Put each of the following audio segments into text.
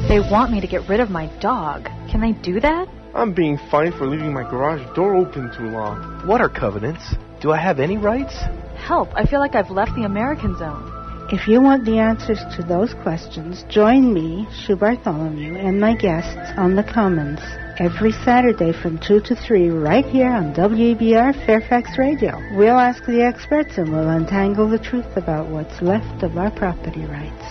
They want me to get rid of my dog. Can they do that? I'm being fined for leaving my garage door open too long. What are covenants? Do I have any rights? Help, I feel like I've left the American zone. If you want the answers to those questions, join me, Sue Bartholomew, and my guests on The Commons every Saturday from 2 to 3 right here on WEBR Fairfax Radio. We'll ask the experts and we'll untangle the truth about what's left of our property rights.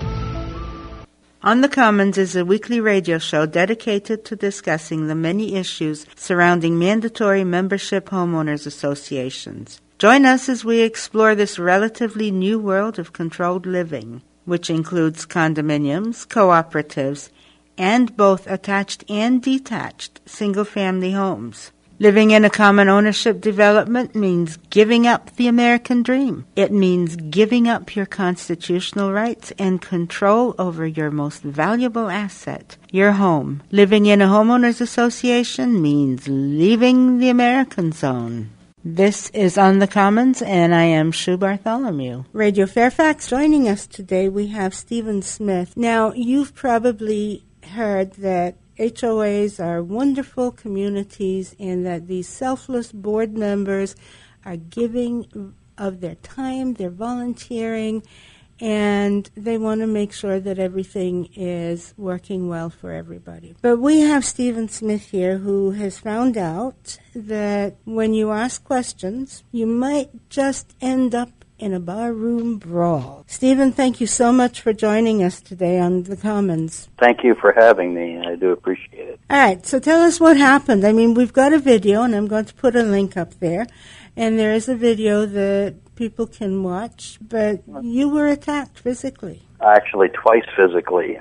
On the Commons is a weekly radio show dedicated to discussing the many issues surrounding mandatory membership homeowners associations. Join us as we explore this relatively new world of controlled living, which includes condominiums, cooperatives, and both attached and detached single-family homes. Living in a common ownership development means giving up the American dream. It means giving up your constitutional rights and control over your most valuable asset, your home. Living in a homeowners association means leaving the American zone. This is On the Commons, and I am Sue Bartholomew. Radio Fairfax, joining us today, we have Stephen Smith. Now, you've probably heard that HOAs are wonderful communities and that these selfless board members are giving of their time, they're volunteering, and they want to make sure that everything is working well for everybody. But we have Stephen Smith here who has found out that when you ask questions, you might just end up in a barroom brawl. Stephen, thank you so much for joining us today on The Commons. Thank you for having me. I do appreciate it. All right, so tell us what happened. I mean, we've got a video, and I'm going to put a link up there, and there is a video that people can watch, but you were attacked physically. Actually, twice physically.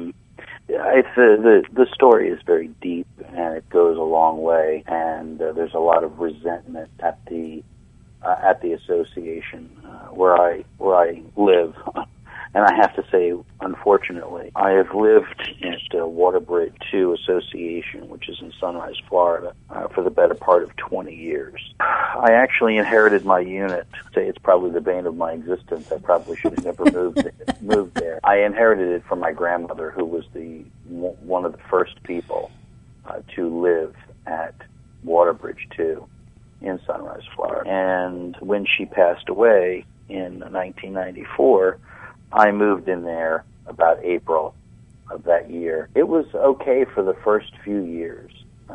The story is very deep, and it goes a long way, and there's a lot of resentment at the association where I live. And I have to say, unfortunately, I have lived at Waterbridge 2 Association, which is in Sunrise, Florida, for the better part of 20 years. I actually inherited my unit. Say it's probably the bane of my existence. I probably should have never moved there. I inherited it from my grandmother, who was one of the first people to live at Waterbridge 2 in Sunrise, Florida. And when she passed away in 1994, I moved in there about April of that year. It was okay for the first few years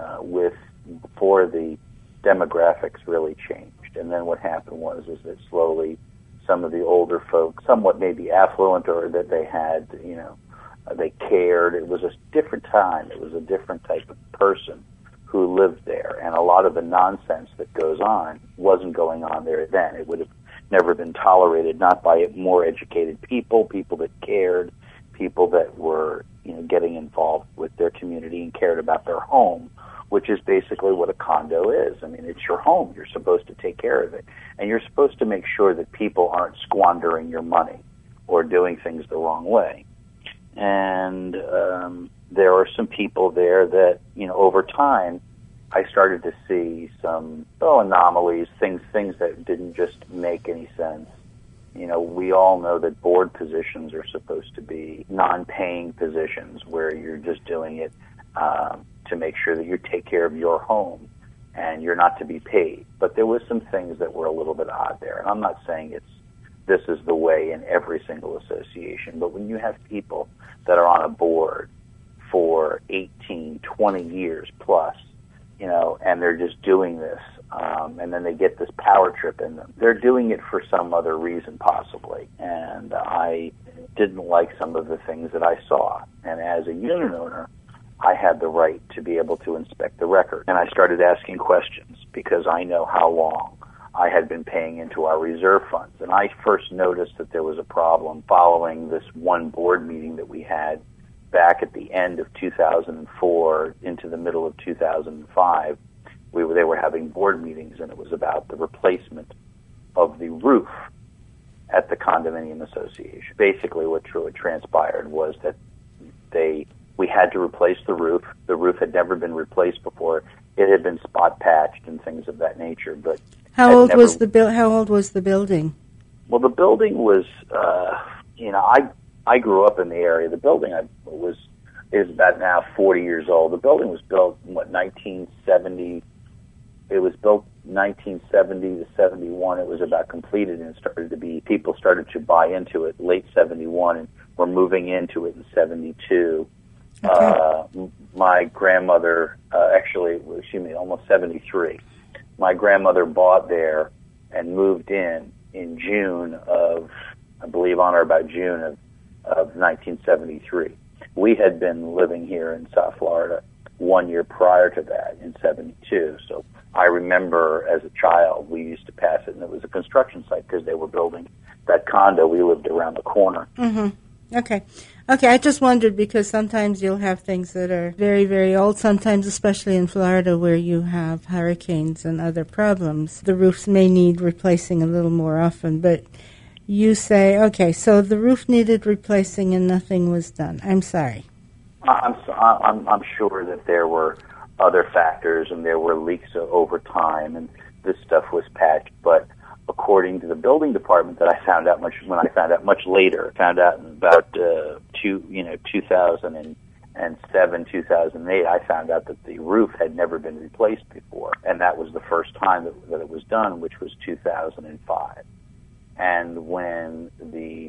before the demographics really changed. And then what happened was that slowly some of the older folks, somewhat maybe affluent, or that they had, they cared. It was a different time. It was a different type of person who lived there. And a lot of the nonsense that goes on wasn't going on there then. It would have never been tolerated, not by more educated people that cared, people that were, getting involved with their community and cared about their home, which is basically what a condo is. I mean, it's your home. You're supposed to take care of it. And you're supposed to make sure that people aren't squandering your money or doing things the wrong way. And there are some people there that, over time, I started to see some anomalies, things that didn't just make any sense. We all know that board positions are supposed to be non-paying positions where you're just doing it to make sure that you take care of your home and you're not to be paid. But there was some things that were a little bit odd there. And I'm not saying this is the way in every single association, but when you have people that are on a board for 18, 20 years plus, and they're just doing this, and then they get this power trip in them. They're doing it for some other reason, possibly. And I didn't like some of the things that I saw. And as a unit owner, I had the right to be able to inspect the record. And I started asking questions because I know how long I had been paying into our reserve funds. And I first noticed that there was a problem following this one board meeting that we had back at the end of 2004 into the middle of 2005. They were having board meetings, and it was about the replacement of the roof at the condominium association. Basically, what transpired was that we had to replace the roof. The roof had never been replaced before. It had been spot patched and things of that nature. But how old was the building? Well, the building was, I grew up in the area. The building was is about now 40 years old. The building was built in, 1970. It was built 1970 to 71. It was about completed, and people started to buy into it late 71, and were moving into it in 72. Okay. My grandmother, almost 73. My grandmother bought there and moved in June of, I believe, on or about June of 1973. We had been living here in South Florida 1 year prior to that, in 72. So I remember as a child, we used to pass it, and it was a construction site because they were building that condo. We lived around the corner. Mm-hmm. Okay, I just wondered because sometimes you'll have things that are very, very old, sometimes especially in Florida where you have hurricanes and other problems. The roofs may need replacing a little more often, but you say, okay, so the roof needed replacing and nothing was done. I'm sorry. I'm sure that there were other factors and there were leaks over time, and this stuff was patched, but according to the building department that I found out much later, found out in about 2007, 2008, I found out that the roof had never been replaced before, and that was the first time that it was done, which was 2005. And when the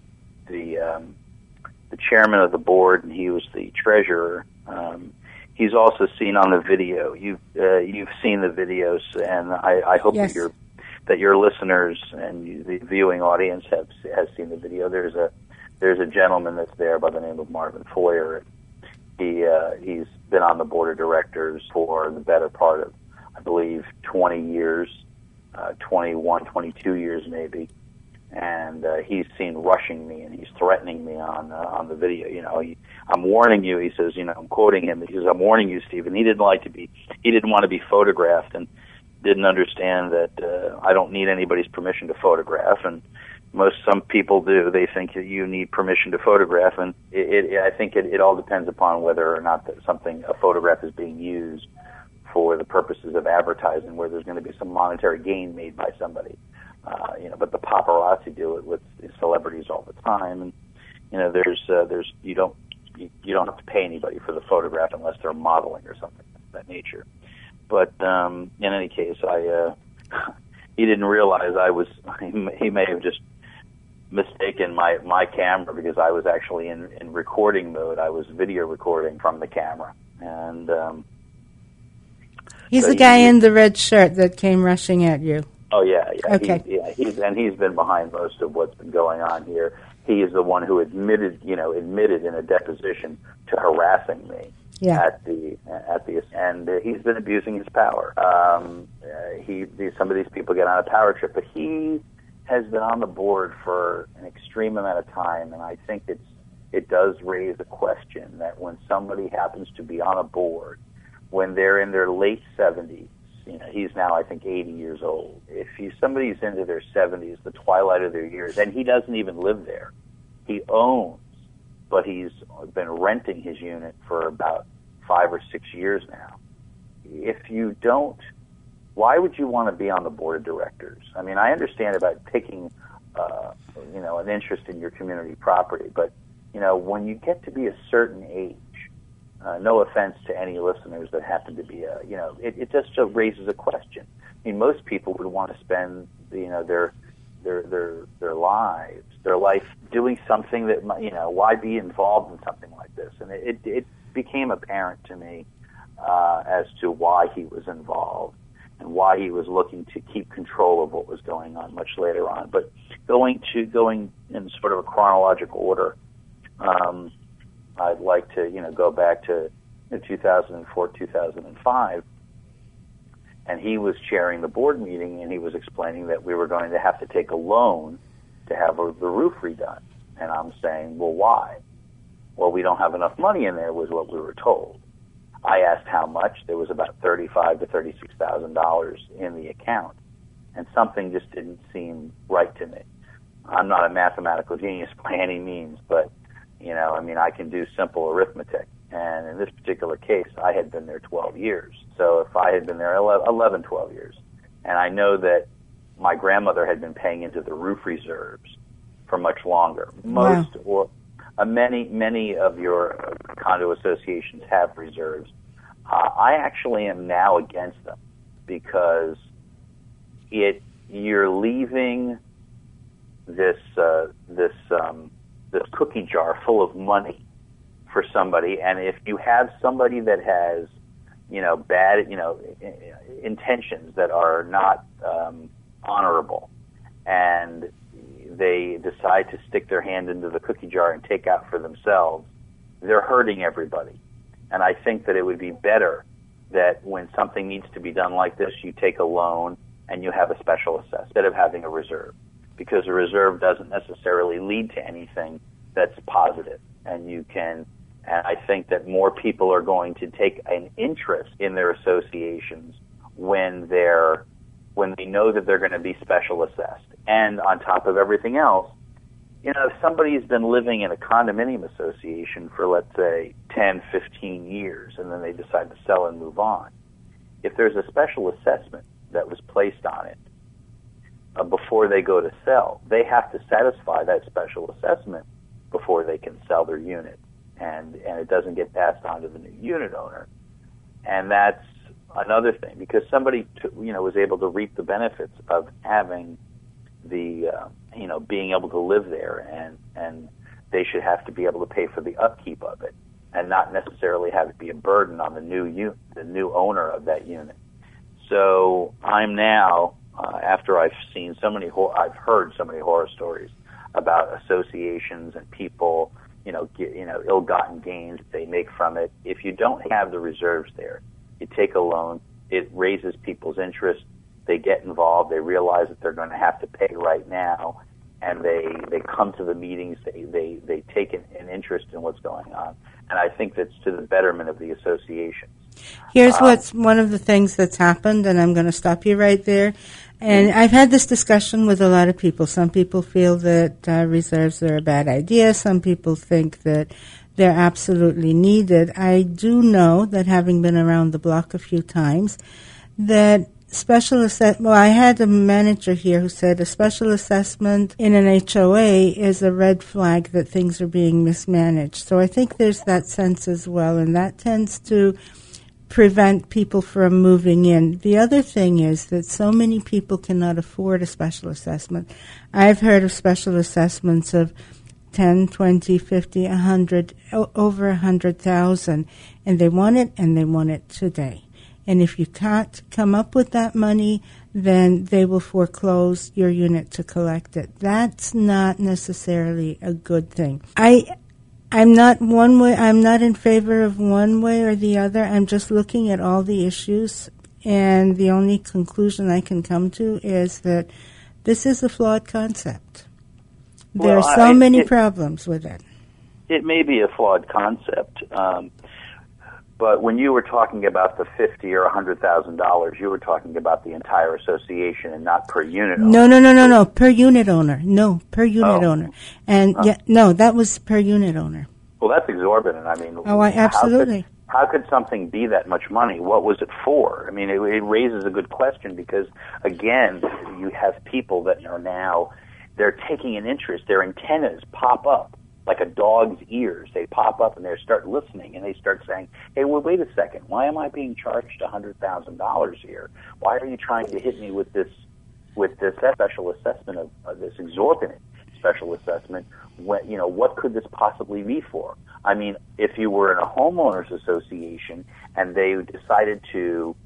chairman of the board, and he was the treasurer, he's also seen on the video. You've seen the videos, and I hope yes. that your listeners and the viewing audience has seen the video. There's a gentleman that's there by the name of Marvin Foyer. He's been on the board of directors for the better part of, I believe, 20 years, 21, 22 years maybe. And he's seen rushing me, and he's threatening me on the video. I'm warning you. He says, I'm quoting him. He says, "I'm warning you, Stephen." He didn't want to be photographed, and didn't understand that I don't need anybody's permission to photograph. And some people do. They think that you need permission to photograph, and I think it all depends upon whether or not a photograph is being used for the purposes of advertising, where there's going to be some monetary gain made by somebody. But the paparazzi do it with celebrities all the time, and you don't have to pay anybody for the photograph unless they're modeling or something of that nature. But in any case, he didn't realize he may have just mistaken my camera, because I was actually in recording mode. I was video recording from the camera, and he's the guy in the red shirt that came rushing at you. Oh yeah. Okay. He's been behind most of what's been going on here. He is the one who admitted in a deposition to harassing me. Yeah. At the and he's been abusing his power. Some of these people get on a power trip, but he has been on the board for an extreme amount of time, and I think it does raise a question that when somebody happens to be on a board when they're in their late 70s, he's now I think 80 years old. If somebody's into their 70s, the twilight of their years, and he doesn't even live there, he owns. But he's been renting his unit for about 5 or 6 years now. If you don't, why would you want to be on the board of directors? I mean, I understand about taking, an interest in your community property, but, when you get to be a certain age, no offense to any listeners that happen to be, it just raises a question. I mean, most people would want to spend, their life doing something that, why be involved in something like this? And it became apparent to me as to why he was involved and why he was looking to keep control of what was going on much later on. But going in sort of a chronological order, I'd like to, go back to 2004, 2005. And he was chairing the board meeting, and he was explaining that we were going to have to take a loan to have the roof redone. And I'm saying, well, why? Well, we don't have enough money in there, was what we were told. I asked how much. There was about $35,000 to $36,000 in the account, and something just didn't seem right to me. I'm not a mathematical genius by any means, but I can do simple arithmetic. And in this particular case, I had been there 12 years. So if I had been there 11, 12 years, and I know that my grandmother had been paying into the roof reserves for much longer. many of your condo associations have reserves. I actually am now against them because you're leaving this cookie jar full of money for somebody, and if you have somebody that has bad intentions that are not honorable, and they decide to stick their hand into the cookie jar and take out for themselves, they're hurting everybody. And I think that it would be better that when something needs to be done like this, you take a loan and you have a special assessment instead of having a reserve, because a reserve doesn't necessarily lead to anything that's positive. And I think that more people are going to take an interest in their associations when they know that they're going to be special assessed. And on top of everything else, if somebody's been living in a condominium association for, let's say, 10, 15 years, and then they decide to sell and move on, if there's a special assessment that was placed on it before they go to sell, they have to satisfy that special assessment before they can sell their unit. And it doesn't get passed on to the new unit owner. And that's another thing, because somebody was able to reap the benefits of having the being able to live there, and they should have to be able to pay for the upkeep of it and not necessarily have it be a burden on the new owner of that unit. So I'm now, after I've heard so many horror stories about associations and people, ill-gotten gains they make from it. If you don't have the reserves there, you take a loan, it raises people's interest, they get involved, they realize that they're going to have to pay right now, and they come to the meetings, they take an interest in what's going on. And I think that's to the betterment of the associations. Here's what's one of the things that's happened, and I'm going to stop you right there. And I've had this discussion with a lot of people. Some people feel that reserves are a bad idea. Some people think that they're absolutely needed. I do know that, having been around the block a few times, that I had a manager here who said a special assessment in an HOA is a red flag that things are being mismanaged. So I think there's that sense as well, and that tends to prevent people from moving in. The other thing is that so many people cannot afford a special assessment. I've heard of special assessments of 10, 20, 50, 100, over 100,000, and they want it today. And if you can't come up with that money, then they will foreclose your unit to collect it. That's not necessarily a good thing. I'm not in favor of one way or the other. I'm just looking at all the issues, and the only conclusion I can come to is that this is a flawed concept. There are so many problems with it. It may be a flawed concept, but when you were talking about the $50,000 or $100,000, you were talking about the entire association and not per unit owner. No, per unit owner. No, per unit owner. And that was per unit owner. Well, that's exorbitant. I mean, absolutely. How could something be that much money? What was it for? I mean, it raises a good question because, again, you have people that are now, they're taking an interest. Their antennas pop up like a dog's ears. They pop up and they start listening, and they start saying, hey, well, wait a second. Why am I being charged $100,000 here? Why are you trying to hit me with this special assessment of this exorbitant special assessment? What could this possibly be for? I mean, if you were in a homeowners association and they decided to,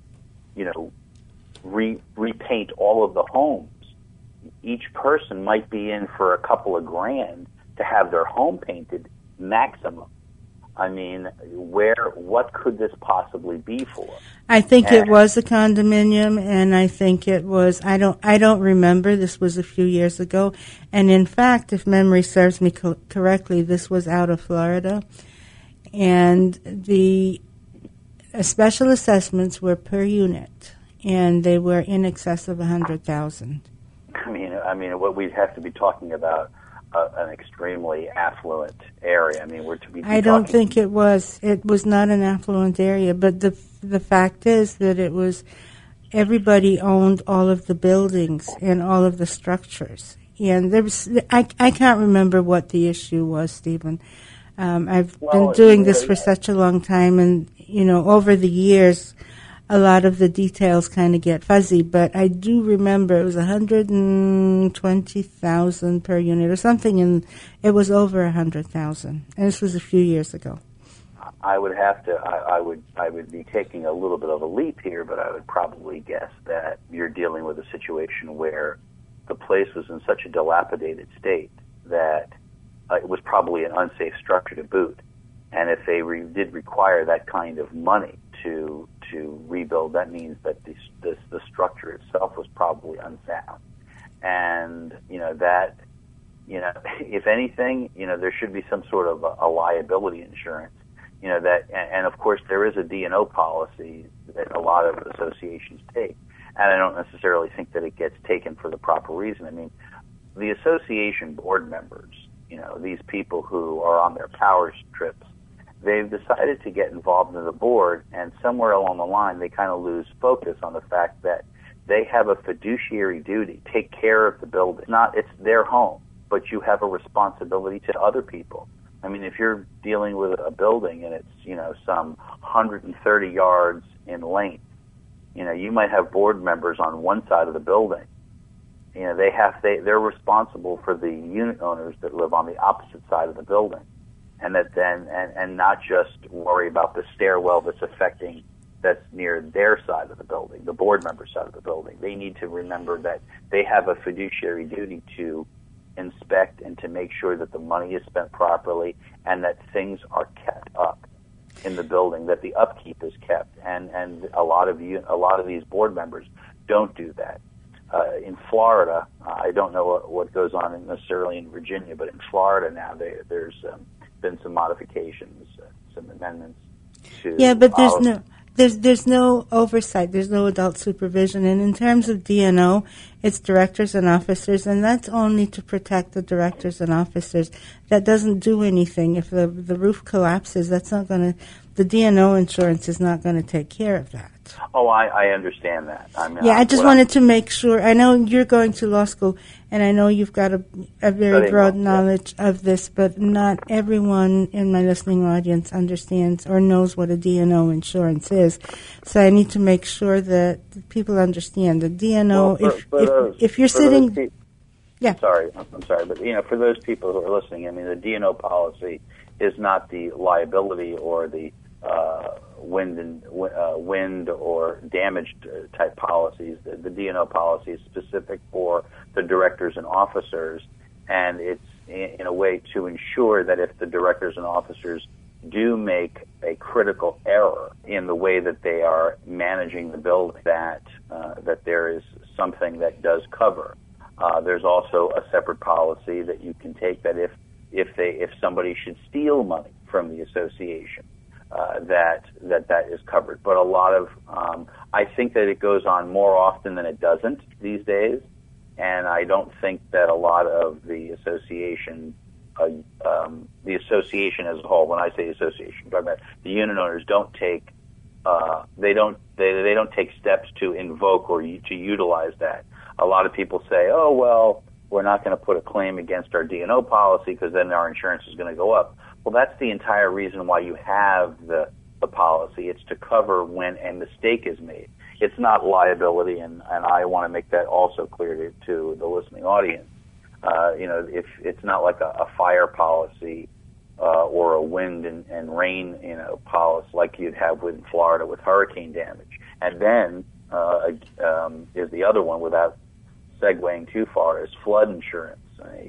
repaint all of the homes, each person might be in for a couple of grand to have their home painted maximum. I mean, what could this possibly be for? I think it was a condominium, and I think it was, I don't remember, this was a few years ago, and in fact, if memory serves me correctly, this was out of Florida, and the special assessments were per unit, and they were in excess of $100,000. I mean, what we'd have to be talking about an extremely affluent area. I mean, I don't think it was. It was not an affluent area, but the fact is that it was, everybody owned all of the buildings and all of the structures. and I can't remember what the issue was, Stephen. I've been Well, doing this for such a long time, and, over the years, a lot of the details kind of get fuzzy, but I do remember it was 120,000 per unit or something, and it was over 100,000, and this was a few years ago. I would be taking a little bit of a leap here, but I would probably guess that you're dealing with a situation where the place was in such a dilapidated state that it was probably an unsafe structure to boot. And if they did require that kind of money to rebuild, that means that the structure itself was probably unsound. And if anything, there should be some sort of a liability insurance. And of course there is a D&O policy that a lot of associations take, and I don't necessarily think that it gets taken for the proper reason. I mean, the association board members, these people who are on their power trips, they've decided to get involved in the board, and somewhere along the line they kind of lose focus on the fact that they have a fiduciary duty, take care of the building. It's their home, but you have a responsibility to other people. I mean, if you're dealing with a building and it's, some 130 yards in length, you might have board members on one side of the building. They're responsible for the unit owners that live on the opposite side of the building, and not just worry about the stairwell that's near their side of the building, the board member side of the building. They need to remember that they have a fiduciary duty to inspect and to make sure that the money is spent properly and that things are kept up in the building, that the upkeep is kept, and a lot of these board members don't do that. In Florida, I don't know what goes on necessarily in Virginia, but in Florida now there's been some modifications, some amendments to. Yeah, but there's no oversight. There's no adult supervision. And in terms of D&O, it's directors and officers, and that's only to protect the directors and officers. That doesn't do anything. If the roof collapses, that's not going to. The D&O insurance is not going to take care of that. Oh, I understand that. I just wanted to make sure. I know you're going to law school, and I know you've got a very broad knowledge of this, but not everyone in my listening audience understands or knows what a D&O insurance is. So I need to make sure that people understand the D&O. If you're sitting, yeah. I'm sorry, but for those people who are listening, I mean, the D&O policy is not the liability or the wind or damaged type policies. The D&O policy is specific for the directors and officers, and it's in a way to ensure that if the directors and officers do make a critical error in the way that they are managing the building, that there is something that does cover. There's also a separate policy that you can take that if somebody should steal money from the association, that is covered. But a lot of I think that it goes on more often than it doesn't these days, and I don't think that a lot of the association as a whole. When I say association, I'm talking about the unit owners don't take they don't take steps to invoke or to utilize that. A lot of people say, oh well, we're not going to put a claim against our D&O policy because then our insurance is going to go up. Well, that's the entire reason why you have the policy. It's to cover when a mistake is made. It's not liability, and I want to make that also clear to the listening audience. If it's not like a fire policy or a wind and rain policy like you'd have in Florida with hurricane damage. And then is the other one, without segueing too far, is flood insurance.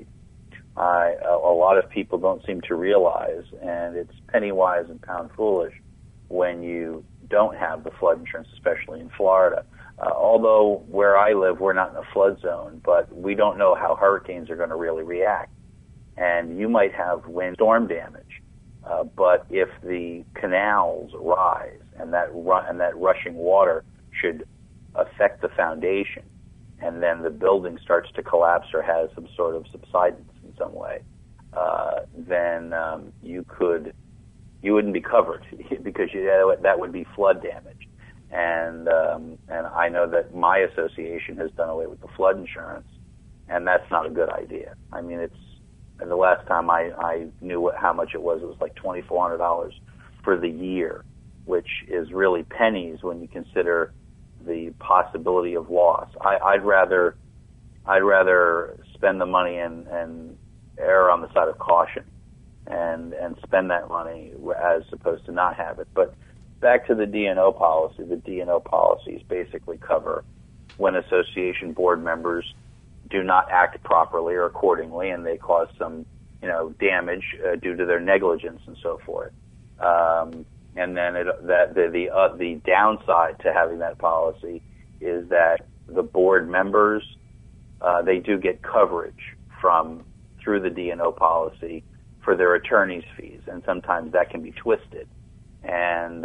A lot of people don't seem to realize, and it's penny wise and pound foolish when you don't have the flood insurance, especially in Florida. Although where I live, we're not in a flood zone, but we don't know how hurricanes are going to really react. And you might have windstorm damage, but if the canals rise and that rushing water should affect the foundation, and then the building starts to collapse or has some sort of subsidence in some way, then you wouldn't be covered because that would be flood damage. And I know that my association has done away with the flood insurance, and that's not a good idea. I mean, and the last time I knew how much it was like $2,400 for the year, which is really pennies when you consider the possibility of loss. I'd rather spend the money and err on the side of caution and spend that money as opposed to not have it. But back to the D&O policy. The D&O policies basically cover when association board members do not act properly or accordingly, and they cause some, damage due to their negligence and so forth. And then the downside to having that policy is that the board members they do get coverage through the D&O policy for their attorney's fees, and sometimes that can be twisted, and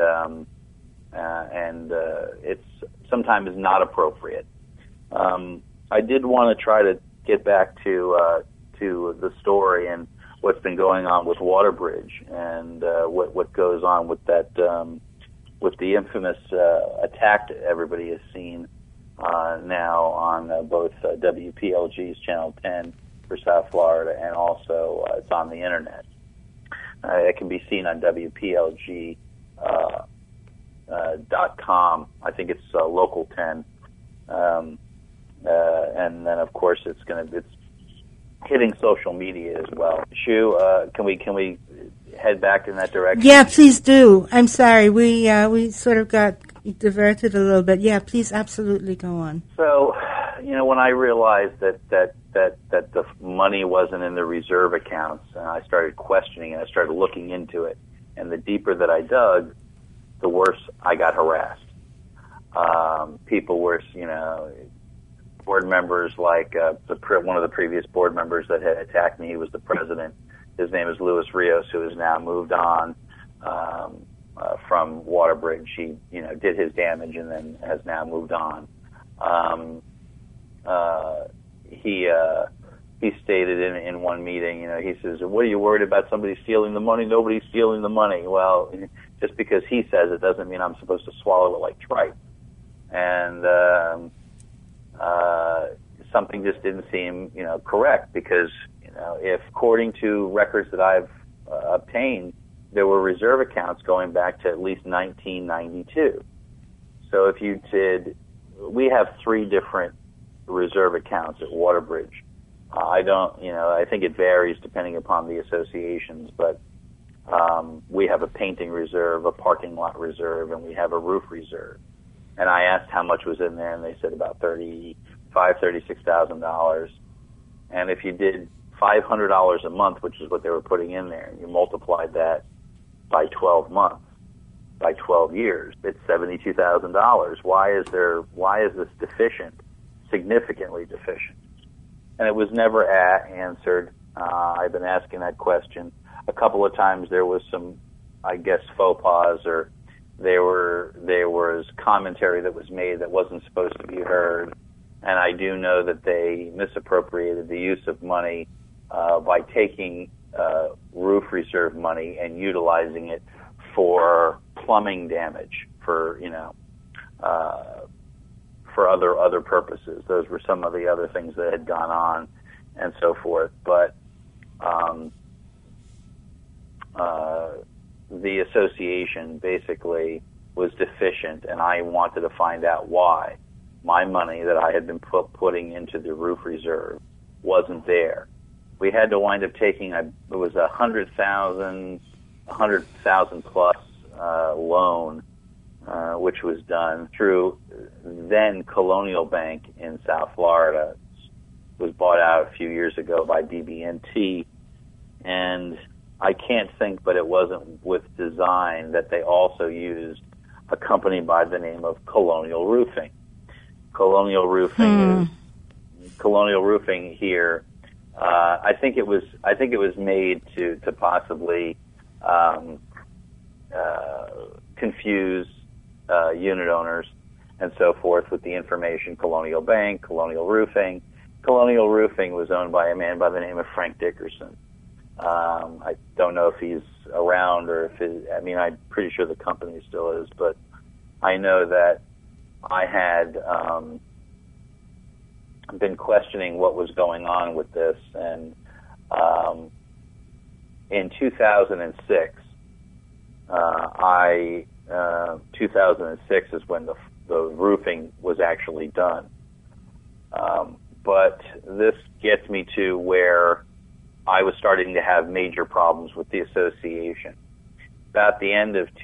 it's sometimes not appropriate. I did want to try to get back to the story and what's been going on with Waterbridge and what goes on with that with the infamous attack that everybody has seen now on both WPLG's Channel 10 for South Florida, and also it's on the internet. It can be seen on WPLG.com. I think it's Local 10. And then, of course, it's hitting social media as well. Shu, can we head back in that direction? Yeah, please do. I'm sorry, we sort of got diverted a little bit. Yeah, please, absolutely go on. So, when I realized that the money wasn't in the reserve accounts, and I started questioning it, I started looking into it, and the deeper that I dug, the worse I got harassed. People were, board members like one of the previous board members that had attacked me. He was the president. His name is Luis Rios, who has now moved on from Waterbridge. He, did his damage and then has now moved on. He stated in one meeting, he says, "What are you worried about? Somebody stealing the money? Nobody's stealing the money." Well, just because he says it doesn't mean I'm supposed to swallow it like tripe. And something just didn't seem, correct, because, if according to records that I've obtained, there were reserve accounts going back to at least 1992. So if you did, we have 3 different reserve accounts at Waterbridge. I think it varies depending upon the associations, but we have a painting reserve, a parking lot reserve, and we have a roof reserve. And I asked how much was in there, and they said about $36,000. And if you did $500 a month, which is what they were putting in there, and you multiplied that by 12 months, by 12 years, it's $72,000. Why is this deficient, significantly deficient? And it was never answered. I've been asking that question a couple of times. There was some, I guess, faux pas, or there was commentary that was made that wasn't supposed to be heard. And I do know that they misappropriated the use of money by taking roof reserve money and utilizing it for plumbing damage, for other purposes. Those were some of the other things that had gone on, and so forth. But the association basically was deficient, and I wanted to find out why my money that I had been putting into the roof reserve wasn't there. We had to wind up taking it was $100,000 plus loan, which was done through then Colonial Bank in South Florida. It was bought out a few years ago by BB&T, and I can't think, but it wasn't with design, that they also used a company by the name of Colonial Roofing. Colonial Roofing here. I think it was made to possibly confuse unit owners and so forth with the information. Colonial Bank, Colonial Roofing. Colonial Roofing was owned by a man by the name of Frank Dickerson. I don't know if he's around or if I'm pretty sure the company still is, but I know that I had been questioning what was going on with this, and in 2006, 2006 is when the roofing was actually done. But this gets me to where I was starting to have major problems with the association. About the end of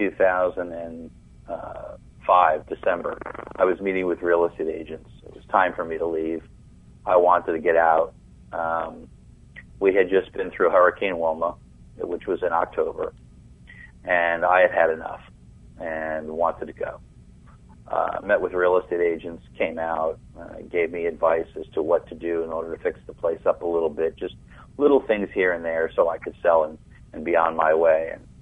2005, December, I was meeting with real estate agents. It was time for me to leave. I wanted to get out. We had just been through Hurricane Wilma, which was in October, and I had had enough and wanted to go. Met with real estate agents, came out, gave me advice as to what to do in order to fix the place up a little bit, just little things here and there so I could sell and be on my way. And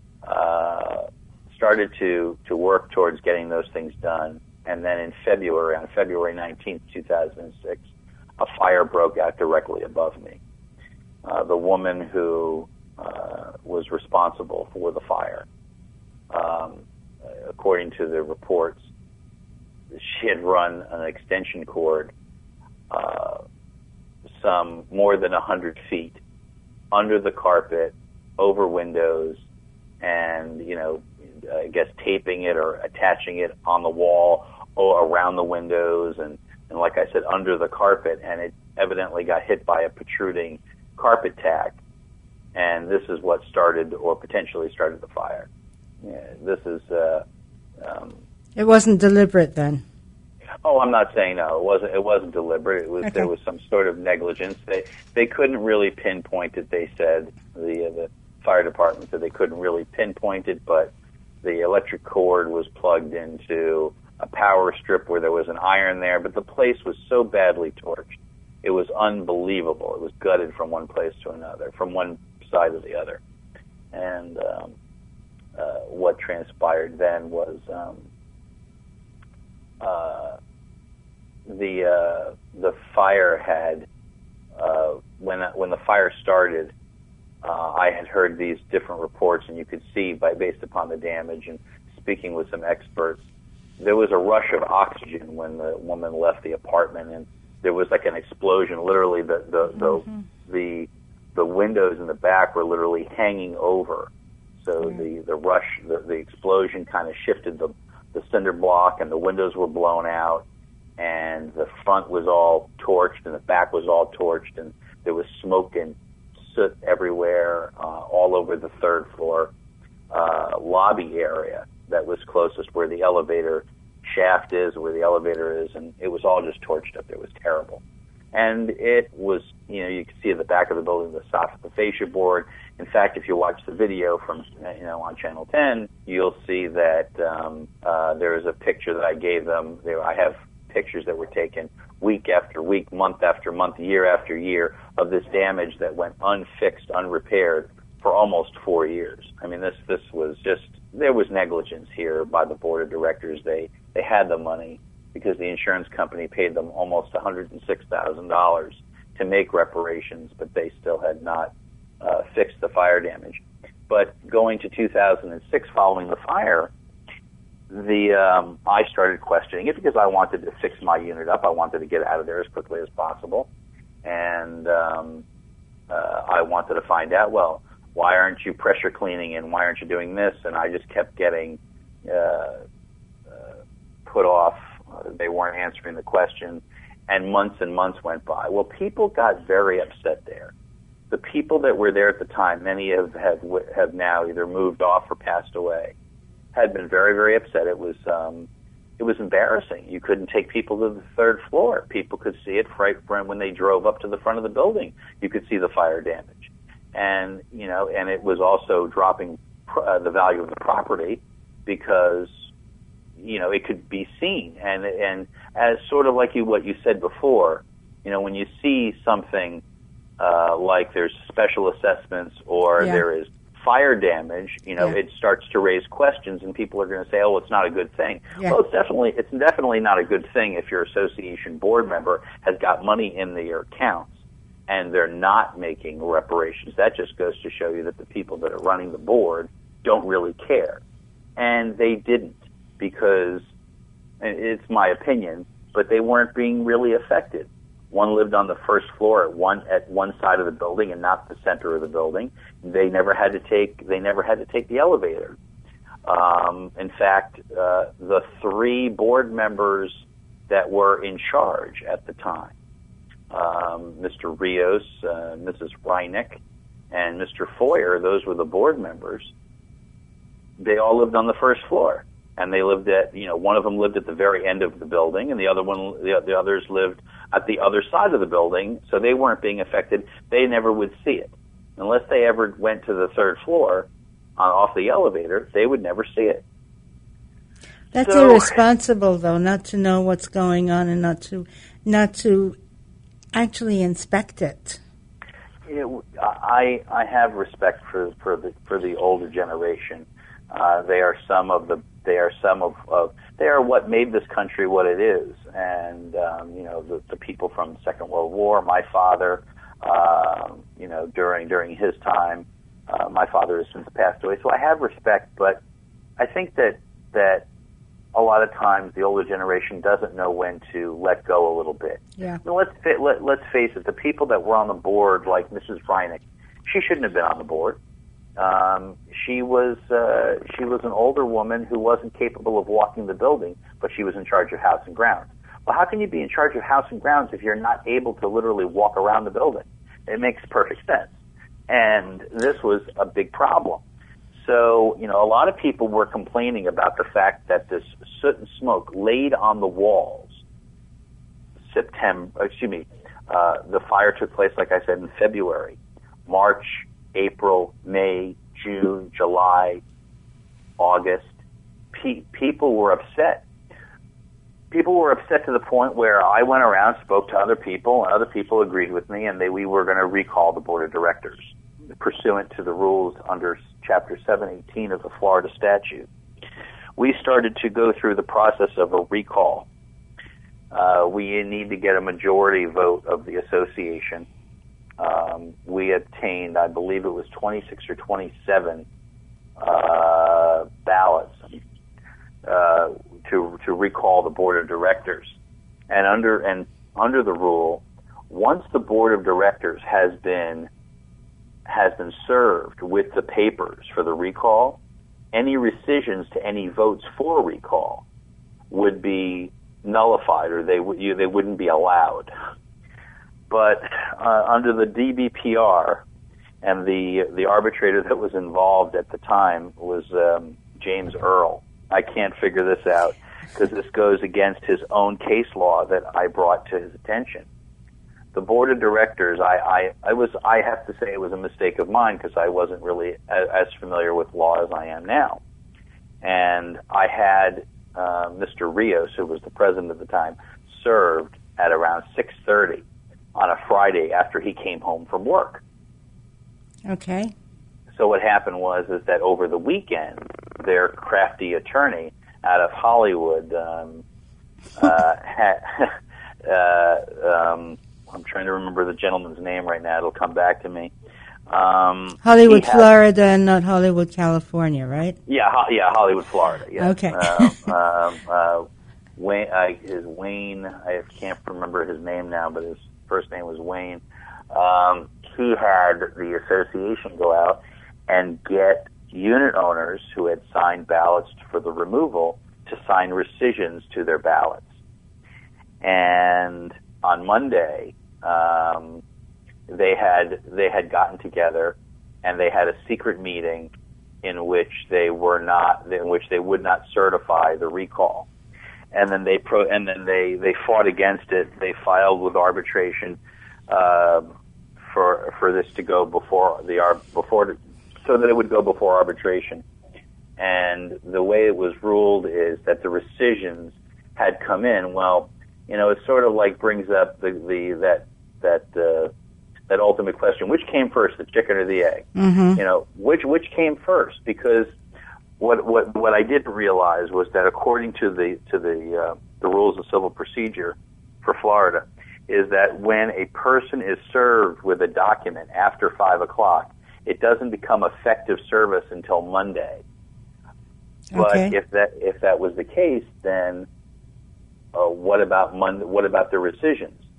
started to work towards getting those things done. And then in February, on February 19th, 2006, a fire broke out directly above me. The woman who was responsible for the fire, according to the reports, she had run an extension cord some more than 100 feet under the carpet, over windows, and, I guess taping it or attaching it on the wall or around the windows and like I said, under the carpet, and it evidently got hit by a protruding carpet tack, and this is what started or potentially started the fire. This is... it wasn't deliberate then? Oh, I'm not saying no. It wasn't deliberate. It was okay. There was some sort of negligence. They couldn't really pinpoint it. They said the fire department said they couldn't really pinpoint it, but the electric cord was plugged into a power strip where there was an iron there. But the place was so badly torched, it was unbelievable. It was gutted from one place to another, from one side to the other. And what transpired then was the fire had when the fire started, I had heard these different reports, and you could see based upon the damage and speaking with some experts, there was a rush of oxygen when the woman left the apartment, and there was like an explosion. Literally, the windows in the back were literally hanging over. So the explosion kind of shifted the cinder block, and the windows were blown out, and the front was all torched, and the back was all torched, and there was smoke and soot everywhere, all over the third floor lobby area that was closest where the elevator shaft is, where the elevator is, and it was all just torched up there. It was terrible. And it was, you could see at the back of the building the soffit, the fascia board. In fact, if you watch the video from, on Channel 10, you'll see that there is a picture that I gave them. I have pictures that were taken week after week, month after month, year after year of this damage that went unfixed, unrepaired for almost 4 years. I mean, this was just, there was negligence here by the board of directors. They had the money because the insurance company paid them almost $106,000 to make reparations, but they still had not fixed the fire damage. But going to 2006, following the fire, I started questioning it because I wanted to fix my unit up. I wanted to get out of there as quickly as possible, and I wanted to find out, well, why aren't you pressure cleaning and why aren't you doing this? And I just kept getting put off. They weren't answering the question, and months went by. Well, people got very upset there. The people that were there at the time, many have now either moved off or passed away, had been very, very upset. It was embarrassing. You couldn't take people to the third floor. People could see it right when they drove up to the front of the building. You could see the fire damage, and and it was also dropping the value of the property because it could be seen. And as sort of like what you said before, when you see something like there's special assessments or there is fire damage, it starts to raise questions, and people are going to say, "Oh, it's not a good thing." Yeah. Well, it's definitely not a good thing if your association board member has got money in their accounts and they're not making reparations. That just goes to show you that the people that are running the board don't really care, and they didn't, because it's my opinion, but they weren't being really affected. One lived on the first floor at one side of the building and not the center of the building. They never had to take the elevator. In fact, the three board members that were in charge at the time, Mr. Rios, Mrs. Reinick, and Mr. Foyer, those were the board members. They all lived on the first floor, and they lived at, one of them lived at the very end of the building, and the others lived at the other side of the building, so they weren't being affected. They never would see it. Unless they ever went to the third floor off the elevator, they would never see it. That's irresponsible, though, not to know what's going on and not to actually inspect it. I have respect for the older generation. They are what made this country what it is, and the people from the Second World War. My father, during his time, my father has since passed away, so I have respect. But I think that a lot of times the older generation doesn't know when to let go a little bit. Yeah. Now, let's face it. The people that were on the board, like Mrs. Reinick, she shouldn't have been on the board. She was an older woman who wasn't capable of walking the building, but she was in charge of House and Grounds. Well, how can you be in charge of House and Grounds if you're not able to literally walk around the building? It makes perfect sense. And this was a big problem. So, a lot of people were complaining about the fact that this soot and smoke laid on the walls. The fire took place, like I said, in February, March, April, May, June, July, August. People were upset. People were upset to the point where I went around, spoke to other people, and other people agreed with me, and we were going to recall the board of directors, pursuant to the rules under Chapter 718 of the Florida statute. We started to go through the process of a recall. We need to get a majority vote of the association. We obtained, I believe it was 26 or 27 ballots to recall the board of directors. And under the rule, once the board of directors has been served with the papers for the recall, any rescissions to any votes for recall would be nullified, or they wouldn't be allowed. But under the DBPR, and the arbitrator that was involved at the time was James Earl. I can't figure this out because this goes against his own case law that I brought to his attention. The board of directors, I have to say it was a mistake of mine because I wasn't really as familiar with law as I am now. And I had Mr. Rios, who was the president at the time, served at around 6:30 on a Friday after he came home from work. Okay. So what happened was that over the weekend, their crafty attorney out of Hollywood I'm trying to remember the gentleman's name right now. It'll come back to me. Hollywood, Florida, and not Hollywood, California, right? Yeah, Hollywood, Florida. Yeah. Okay. Wayne. I can't remember his name now, but his first name was Wayne. He had the association go out and get unit owners who had signed ballots for the removal to sign rescissions to their ballots. And on Monday, they had gotten together and they had a secret meeting in which they would not certify the recall. And then they fought against it. They filed with arbitration for this to go so that it would go before arbitration. And the way it was ruled is that the rescissions had come in. Well, it sort of like brings up that ultimate question: which came first, the chicken or the egg? Mm-hmm. Which came first? Because what I didn't realize was that according to the rules of civil procedure for Florida, is that when a person is served with a document after 5 o'clock, it doesn't become effective service until Monday. Okay. But if that was the case, then what about Monday? What about the rescissions?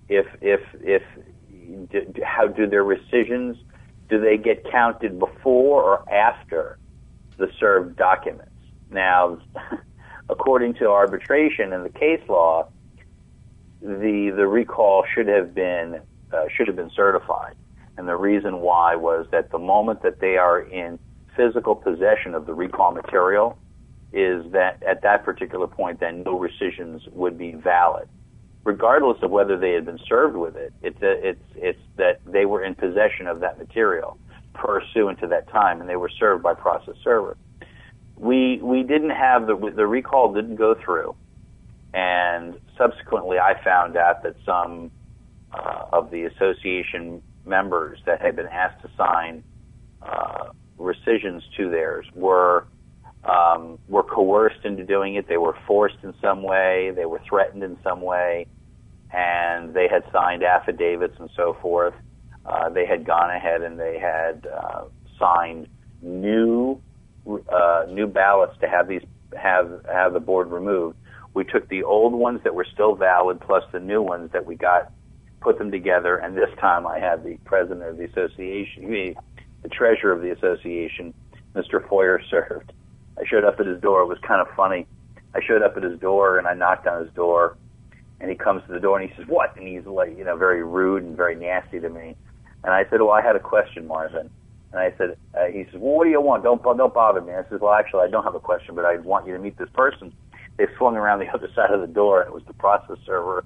how do their rescissions, do they get counted before or after the served documents? Now, according to arbitration and the case law, the recall should have been certified, and the reason why was that the moment that they are in physical possession of the recall material, is that at that particular point, then no rescissions would be valid, regardless of whether they had been served with it. It's that they were in possession of that material pursuant to that time, and they were served by process server. We didn't have the recall didn't go through, and subsequently I found out that some of the association members that had been asked to sign rescissions to theirs were coerced into doing it. They were forced in some way. They were threatened in some way, and they had signed affidavits and so forth. They had gone ahead and they had signed new ballots to have the board removed. We took the old ones that were still valid plus the new ones that we got, put them together, and this time I had the president of the association, the treasurer of the association, Mr. Foyer, served. I showed up at his door. It was kind of funny. I showed up at his door and I knocked on his door, and he comes to the door and he says, "What?" And he's like, very rude and very nasty to me. And I said, "Well, I had a question, Marvin." And I said, he says, "Well, what do you want? Don't bother me." I said, "Well, actually, I don't have a question, but I want you to meet this person." They swung around the other side of the door, and it was the process server.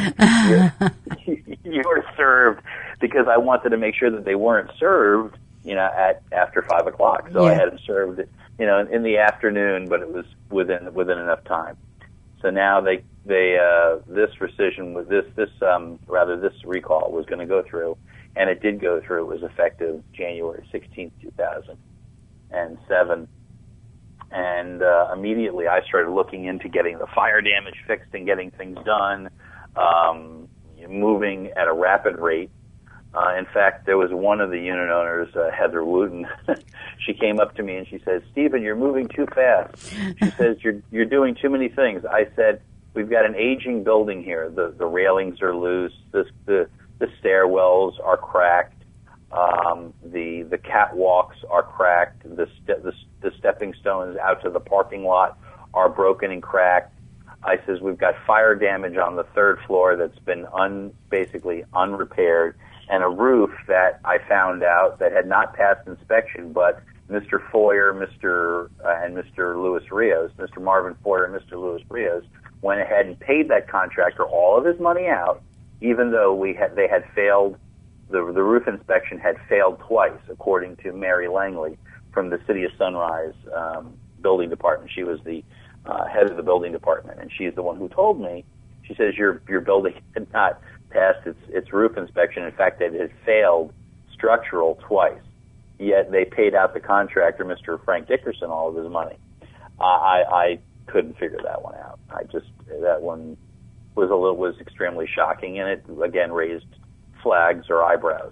You were served because I wanted to make sure that they weren't served, at after 5 o'clock. So I had them served, in the afternoon, but it was within enough time. So now this rescission was this recall was going to go through, and it did go through. It was effective January 16th, 2007. And immediately I started looking into getting the fire damage fixed and getting things done, moving at a rapid rate. In fact, there was one of the unit owners, Heather Wooten. She came up to me and she said, "Stephen, you're moving too fast." She says, "You're doing too many things." I said, "We've got an aging building here. The railings are loose. The stairwells are cracked. The catwalks are cracked. The stepping stones out to the parking lot are broken and cracked." I says, "We've got fire damage on the third floor that's been basically unrepaired, and a roof that I found out that had not passed inspection, but Mr. Foyer, and Mr. Luis Rios, Mr. Marvin Foyer and Mr. Luis Rios went ahead and paid that contractor all of his money out, even though they had failed. The roof inspection had failed twice, according to Mary Langley from the City of Sunrise building department. She was the head of the building department, and she's the one who told me. She says your building had not passed its roof inspection. In fact, it had failed structural twice. Yet they paid out the contractor, Mr. Frank Dickerson, all of his money. I couldn't figure that one out. That one was extremely shocking, and it again raised flags or eyebrows.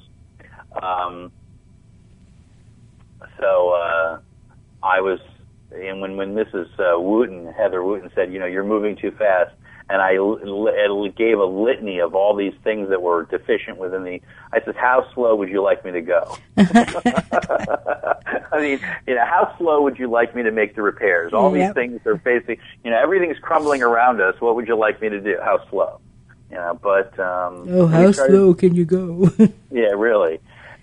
I was, and when Mrs. Heather Wooten said, "You're moving too fast," and I gave a litany of all these things that were deficient within I said, "How slow would you like me to go?" I mean, how slow would you like me to make the repairs? All these things are basically, everything's crumbling around us. What would you like me to do? How slow? But how slow can you go? Yeah, really.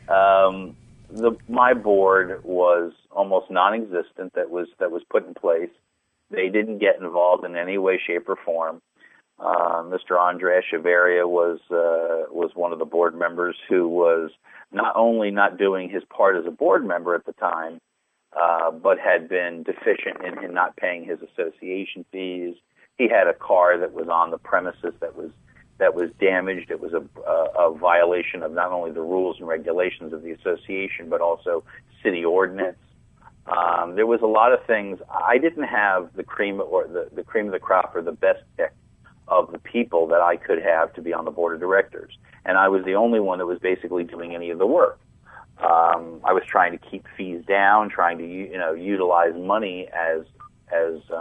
My board was almost non-existent. That was put in place. They didn't get involved in any way, shape, or form. Mr. Andrea Chavarria was one of the board members who was not only not doing his part as a board member at the time, but had been deficient in not paying his association fees. He had a car that was on the premises that was damaged. It was a violation of not only the rules and regulations of the association, but also city ordinance. There was a lot of things. I didn't have the cream or the cream of the crop or the best pick of the people that I could have to be on the board of directors, and I was the only one that was basically doing any of the work. I was trying to keep fees down, trying to utilize money as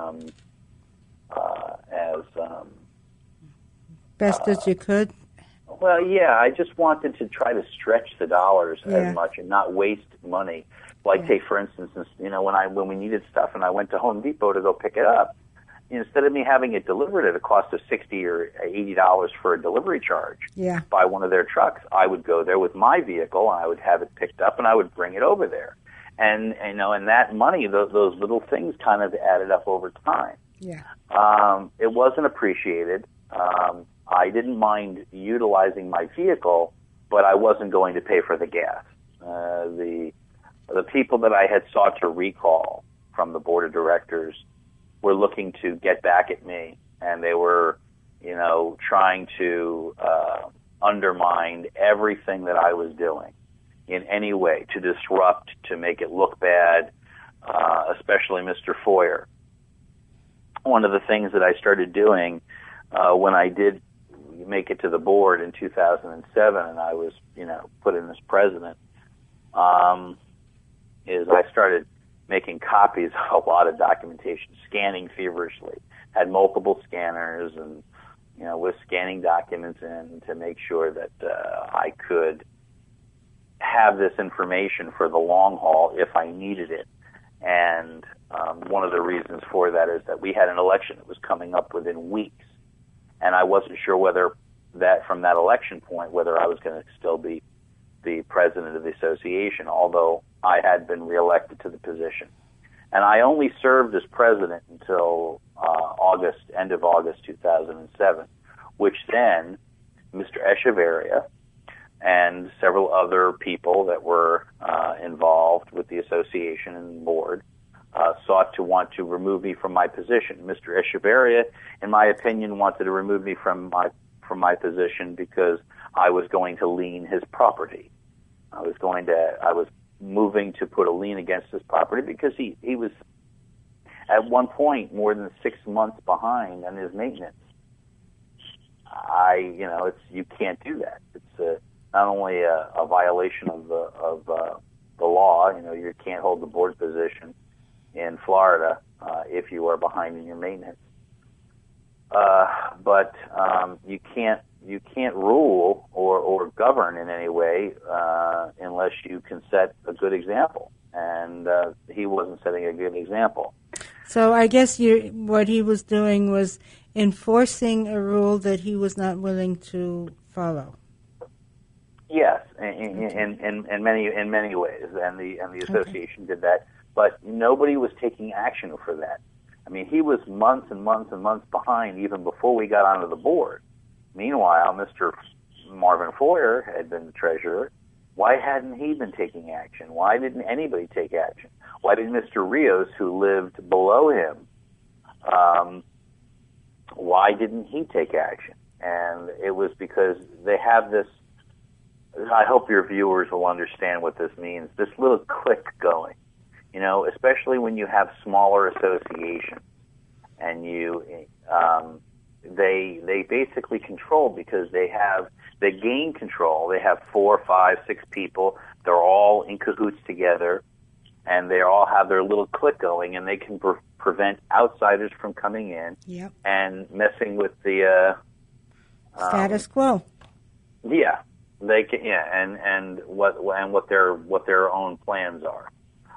best as you could. Well, yeah, I just wanted to try to stretch the dollars as much and not waste money. Like, say, for instance, when we needed stuff and I went to Home Depot to go pick it up, instead of me having it delivered at a cost of $60 or $80 for a delivery charge by one of their trucks, I would go there with my vehicle and I would have it picked up and I would bring it over there. And that money, those little things kind of added up over time. Yeah. It wasn't appreciated. I didn't mind utilizing my vehicle, but I wasn't going to pay for the gas. The people that I had sought to recall from the board of directors were looking to get back at me, and they were, trying to undermine everything that I was doing in any way, to disrupt, to make it look bad, especially Mr. Foyer. One of the things that I started doing when I did make it to the board in 2007 and I was, put in as president, is I started making copies of a lot of documentation, scanning feverishly. Had multiple scanners and, was scanning documents in to make sure that I could have this information for the long haul if I needed it. And one of the reasons for that is that we had an election that was coming up within weeks, and I wasn't sure whether that from that election point, whether I was going to still be the president of the association, although I had been reelected to the position. And I only served as president until end of August 2007, which then Mr. Echeverria and several other people that were involved with the association and board sought to want to remove me from my position. Mr. Echeverria, in my opinion, wanted to remove me from my position because I was going to lien his property. I was moving to put a lien against his property because he was at one point more than 6 months behind on his maintenance. You can't do that. It's not only a violation of the law. You can't hold the board position in Florida if you are behind in your maintenance. But you can't rule or govern in any way unless you can set a good example. And he wasn't setting a good example. So I guess what he was doing was enforcing a rule that he was not willing to follow. Yes, in many ways, and the association did that, but nobody was taking action for that. I mean, he was months and months and months behind even before we got onto the board. Meanwhile, Mr. Marvin Foyer had been the treasurer. Why hadn't he been taking action? Why didn't anybody take action? Why did Mr. Rios, who lived below him, why didn't he take action? And it was because they have this, I hope your viewers will understand what this means, this little clique going, especially when you have smaller associations and they basically control because they gain control. They have 4, 5, 6 people. They're all in cahoots together, and they all have their little clique going, and they can prevent outsiders from coming in and messing with the status quo. Yeah, they can. Yeah, and what their own plans are.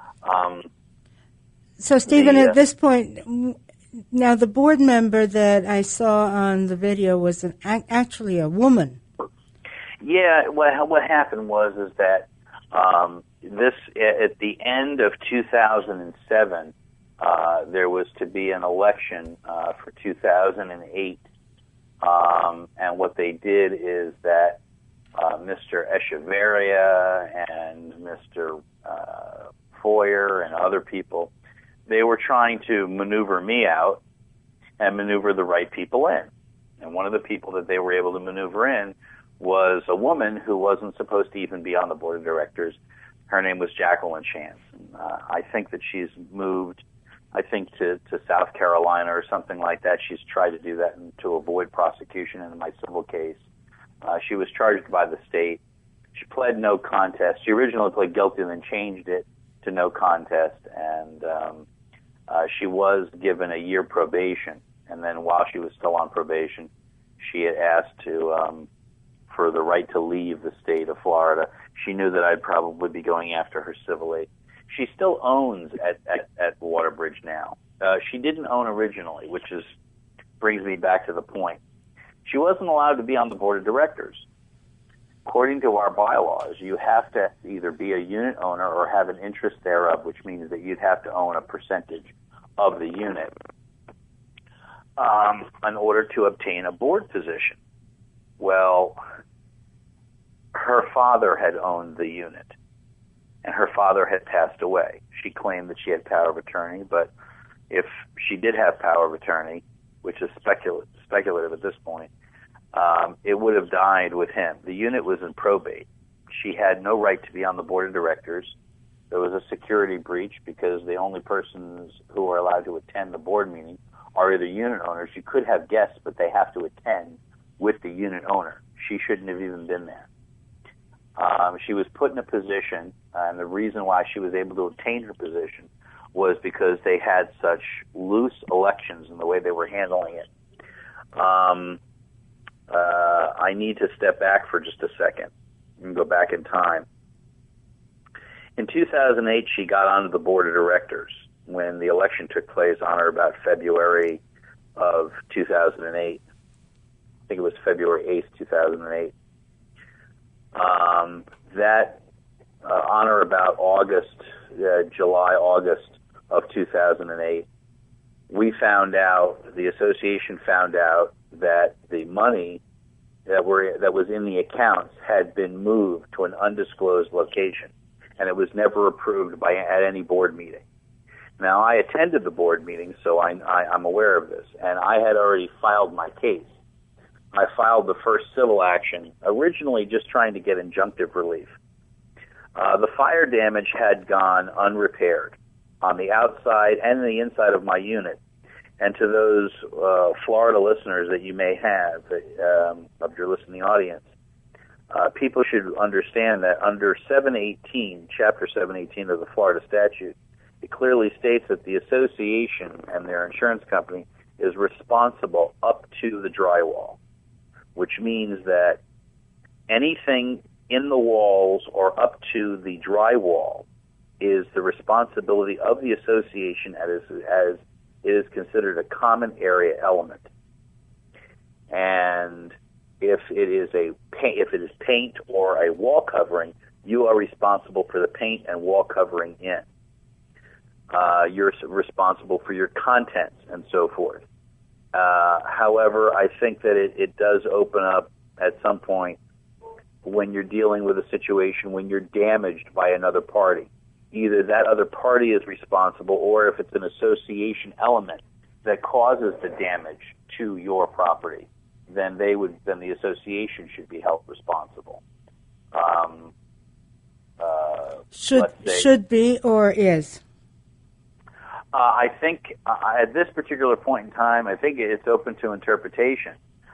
So, Stephen, at this point. Now, the board member that I saw on the video was actually a woman. Yeah, what happened was that this at the end of 2007, there was to be an election for 2008, and what they did is that Mr. Echeverria and Mr. Foyer and other people, they were trying to maneuver me out and maneuver the right people in. And one of the people that they were able to maneuver in was a woman who wasn't supposed to even be on the board of directors. Her name was Jacqueline Chance. And, I think that she's moved, to South Carolina or something like that. She's tried to do that to avoid prosecution in my civil case. She was charged by the state. She pled no contest. She originally pled guilty and then changed it to no contest, and she was given a year probation. And then while she was still on probation, she had asked for the right to leave the state of Florida. She knew that I'd probably be going after her civilly. She still owns at Waterbridge now. She didn't own originally, which brings me back to the point. She wasn't allowed to be on the board of directors. According to our bylaws, you have to either be a unit owner or have an interest thereof, which means that you'd have to own a percentage of the unit in order to obtain a board position. Well, her father had owned the unit, and her father had passed away. She claimed that she had power of attorney, but if she did have power of attorney, which is speculative at this point, it would have died with him. The unit was in probate. She had no right to be on the board of directors. There was a security breach because the only persons who are allowed to attend the board meeting are either unit owners. You could have guests, but they have to attend with the unit owner. She shouldn't have even been there. She was put in a position, and the reason why she was able to obtain her position was because they had such loose elections in the way they were handling it. I need to step back for just a second and go back in time. In 2008, she got onto the board of directors when the election took place on or about February of 2008. I think it was February 8th, 2008. That on or about July, August of 2008, we found out, the association found out that the money that was in the accounts had been moved to an undisclosed location, and it was never approved at any board meeting. Now, I attended the board meeting, so I'm aware of this, and I had already filed my case. I filed the first civil action, originally just trying to get injunctive relief. The fire damage had gone unrepaired on the outside and the inside of my unit. And to those Florida listeners that you may have of your listening audience, people should understand that under 718, Chapter 718 of the Florida statute, it clearly states that the association and their insurance company is responsible up to the drywall, which means that anything in the walls or up to the drywall is the responsibility of the association as it is considered a common area element. And if it is paint or a wall covering, you are responsible for the paint and wall covering in. You're responsible for your contents and so forth. However, I think that it does open up at some point when you're dealing with a situation when you're damaged by another party. Either that other party is responsible, or if it's an association element that causes the damage to your property, then the association should be held responsible. Should be or is? I think at this particular point in time, I think it's open to interpretation.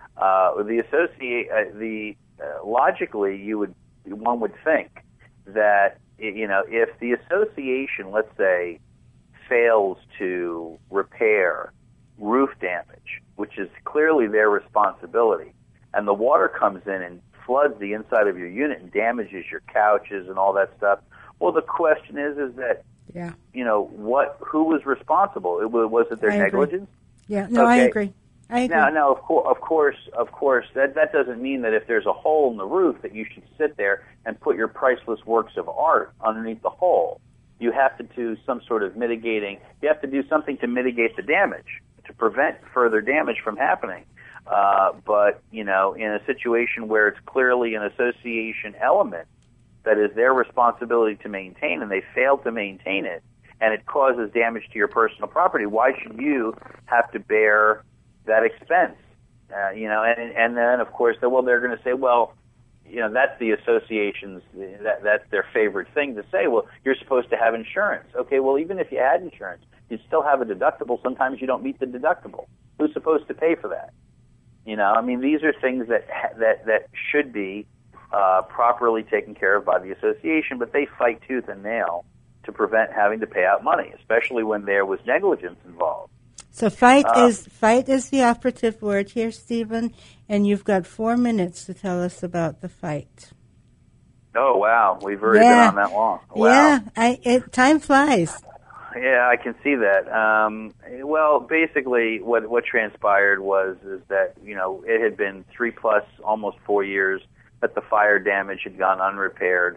Logically, one would think that, if the association, let's say, fails to repair roof damage, which is clearly their responsibility, and the water comes in and floods the inside of your unit and damages your couches and all that stuff, well, the question is that, who was responsible? Was it their negligence? Yeah, no, okay. I agree. Now, of course, that doesn't mean that if there's a hole in the roof that you should sit there and put your priceless works of art underneath the hole. You have to do some sort of mitigating. You have to do something to mitigate the damage, to prevent further damage from happening. But in a situation where it's clearly an association element that is their responsibility to maintain, and they fail to maintain it, and it causes damage to your personal property, why should you have to bear that expense? And then of course they're going to say, well, that's the association's, that's their favorite thing to say. Well, you're supposed to have insurance. Okay, well, even if you had insurance, you still have a deductible. Sometimes you don't meet the deductible. Who's supposed to pay for that? These are things that should be properly taken care of by the association, but they fight tooth and nail to prevent having to pay out money, especially when there was negligence involved. So fight is the operative word here, Stephen, and you've got 4 minutes to tell us about the fight. Oh, wow. We've already been on that long. Wow. Yeah, time flies. Yeah, I can see that. Well, basically, what transpired is that, it had been 3+ almost 4 years that the fire damage had gone unrepaired.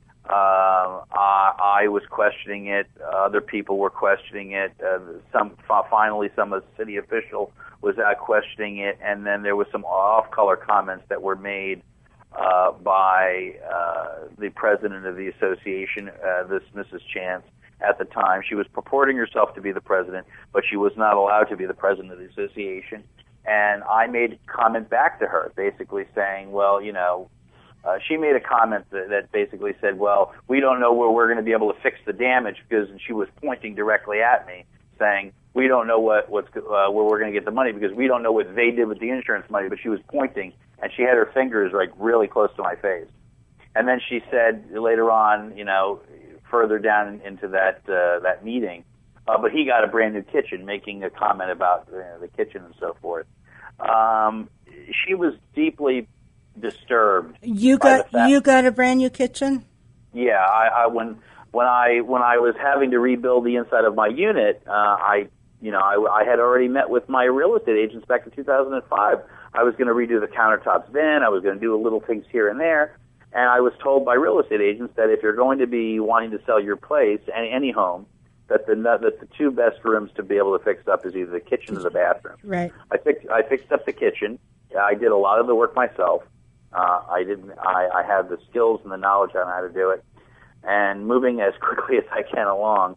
I was questioning it. Other people were questioning it. Finally, some of the city official was questioning it, and then there was some off-color comments that were made by the president of the association, this Mrs. Chance. At the time, she was purporting herself to be the president, but she was not allowed to be the president of the association. And I made a comment back to her, basically saying, well, she made a comment that basically said, well, we don't know where we're going to be able to fix the damage, because she was pointing directly at me, saying, we don't know where we're going to get the money, because we don't know what they did with the insurance money. But she was pointing, and she had her fingers really close to my face. And then she said later on, further down into that meeting, but he got a brand new kitchen, making a comment about the kitchen and so forth. She was deeply disturbed. You got a brand new kitchen? Yeah, when I was having to rebuild the inside of my unit, I had already met with my real estate agents back in 2005. I was going to redo the countertops then. I was going to do little things here and there. And I was told by real estate agents that if you're going to be wanting to sell your place, any home, that the 2 best rooms to be able to fix up is either the kitchen or the bathroom. Right. I fixed up the kitchen. I did a lot of the work myself. I have the skills and the knowledge on how to do it. And moving as quickly as I can along,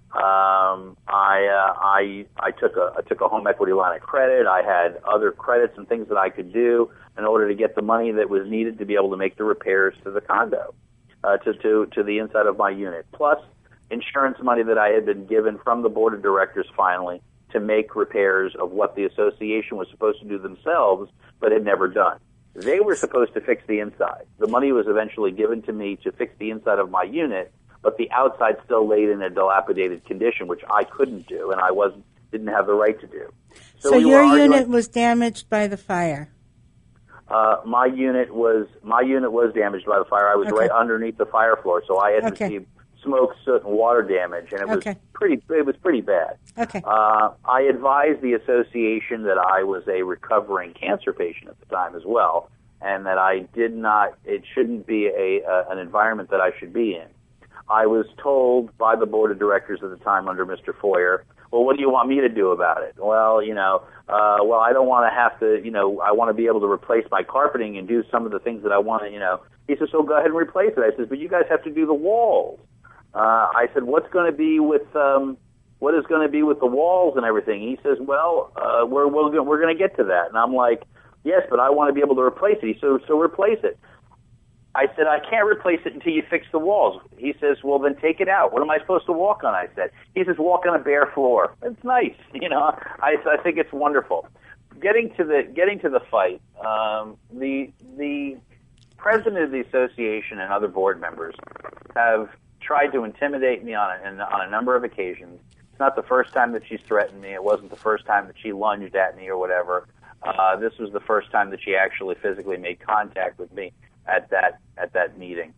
I took a home equity line of credit. I had other credits and things that I could do in order to get the money that was needed to be able to make the repairs to the condo, to the inside of my unit, plus insurance money that I had been given from the board of directors finally to make repairs of what the association was supposed to do themselves but had never done. They were supposed to fix the inside. The money was eventually given to me to fix the inside of my unit, but the outside still laid in a dilapidated condition, which I couldn't do, and I didn't have the right to do. So your unit was damaged by the fire? My unit was damaged by the fire. I was right underneath the fire floor, so I had received smoke, soot, and water damage, and it was pretty bad. Okay. I advised the association that I was a recovering cancer patient at the time as well, and that it shouldn't be an environment that I should be in. I was told by the board of directors at the time under Mr. Foyer, well, what do you want me to do about it? Well, I don't want to have to, I want to be able to replace my carpeting and do some of the things that I want to, He says, so go ahead and replace it. I says, but you guys have to do the walls. I said, what is going to be with the walls and everything? He says, well, we're going to get to that. And I'm like, yes, but I want to be able to replace it. He says, so replace it. I said, I can't replace it until you fix the walls. He says, well, then take it out. What am I supposed to walk on? I said. He says, walk on a bare floor. It's nice. I think it's wonderful. Getting to the fight, the president of the association and other board members have tried to intimidate me on a number of occasions. It's not the first time that she's threatened me. It wasn't the first time that she lunged at me or whatever. This was the first time that she actually physically made contact with me at that meeting.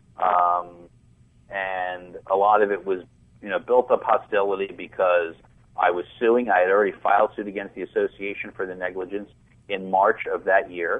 And a lot of it was, built up hostility because I was suing. I had already filed suit against the association for the negligence in March of that year.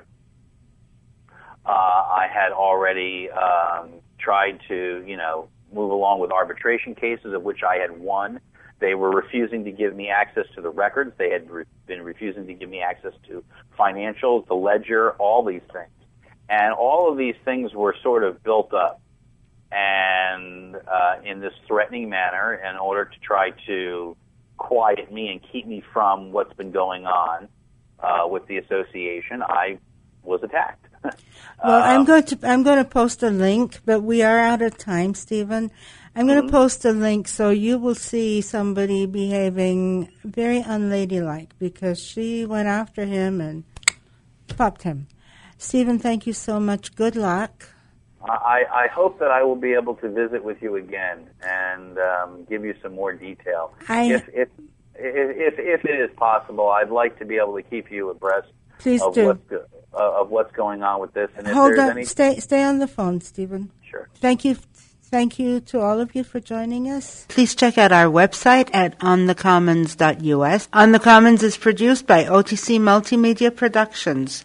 I had already tried to, move along with arbitration cases of which I had won. They were refusing to give me access to the records. They had been refusing to give me access to financials, the ledger, all these things. And all of these things were sort of built up and in this threatening manner in order to try to quiet me and keep me from what's been going on with the association. I was attacked. Well, I'm going to post a link, but we are out of time, Stephen. I'm going to post a link so you will see somebody behaving very unladylike because she went after him and popped him. Stephen, thank you so much. Good luck. I hope that I will be able to visit with you again and give you some more detail. If if it is possible, I'd like to be able to keep you abreast Please of do. what's going on with this. And if Hold there's on. any... Stay on the phone, Stephen. Sure. Thank you to all of you for joining us. Please check out our website at onthecommons.us. On the Commons is produced by OTC Multimedia Productions.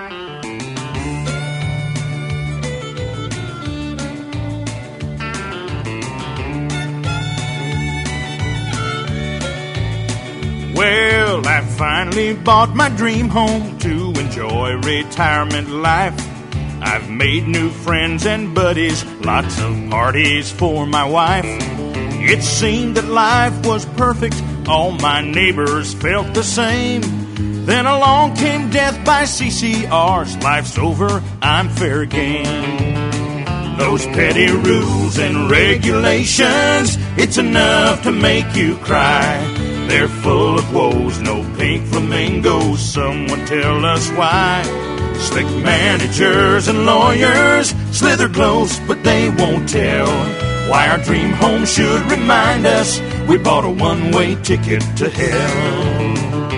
Well, I finally bought my dream home to enjoy retirement life. I've made new friends and buddies, lots of parties for my wife. It seemed that life was perfect, all my neighbors felt the same. Then along came death by CCRs, life's over, I'm fair game. Those petty rules and regulations, it's enough to make you cry. They're full of woes, no pink flamingos, someone tell us why. Slick managers and lawyers slither close, but they won't tell why our dream home should remind us we bought a one-way ticket to hell.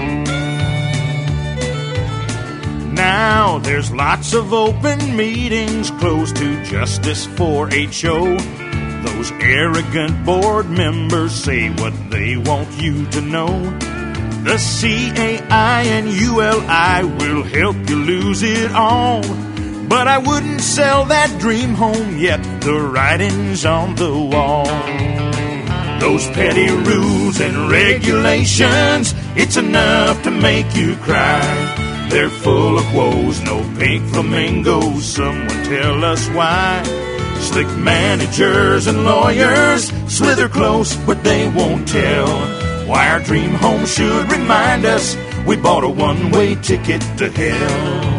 Now there's lots of open meetings closed to justice for HO. Those arrogant board members say what they want you to know. The CAI and ULI will help you lose it all. But I wouldn't sell that dream home yet, the writing's on the wall. Those petty rules and regulations, it's enough to make you cry. They're full of woes, no pink flamingos, someone tell us why. Slick managers and lawyers slither close, but they won't tell why our dream home should remind us we bought a one-way ticket to hell.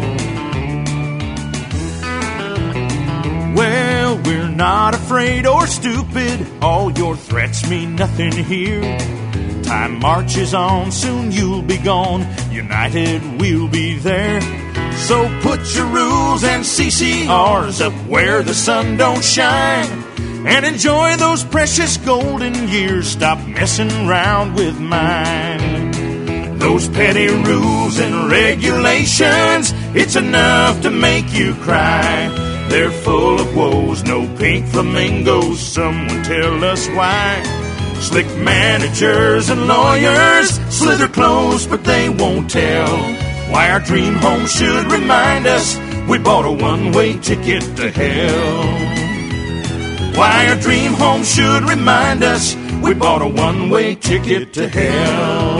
Well, we're not afraid or stupid, all your threats mean nothing here. Time marches on, soon you'll be gone, united we'll be there. So put your rules and CCRs up where the sun don't shine, and enjoy those precious golden years, stop messing around with mine. Those petty rules and regulations, it's enough to make you cry. They're full of woes, no pink flamingos, someone tell us why. Slick managers and lawyers slither close, but they won't tell why our dream home should remind us we bought a one-way ticket to hell. Why our dream home should remind us we bought a one-way ticket to hell.